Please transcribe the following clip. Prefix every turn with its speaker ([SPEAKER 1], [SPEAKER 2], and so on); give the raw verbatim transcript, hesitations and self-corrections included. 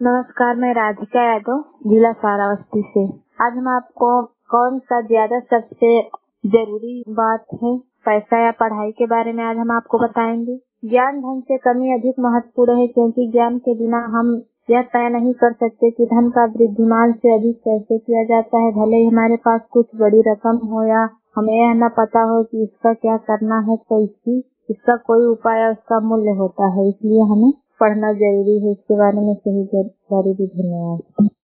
[SPEAKER 1] नमस्कार, मैं राधिका यादव, जिला श्रावस्ती से। आज हम आपको कौन सा ज्यादा सबसे जरूरी बात है, पैसा या पढ़ाई के बारे में आज हम आपको बताएंगे। ज्ञान धन से कमी अधिक महत्वपूर्ण है, क्योंकि ज्ञान के बिना हम यह तय नहीं कर सकते कि धन का वृद्धिमान से अधिक कैसे किया जाता है। भले ही हमारे पास कुछ बड़ी रकम हो या हमें यह न पता हो कि इसका क्या करना है, तो इसकी इसका कोई उपाय उसका मूल्य होता है। इसलिए हमें पढ़ना जरूरी है। इसके बारे में सही जानकारी दी। धन्यवाद।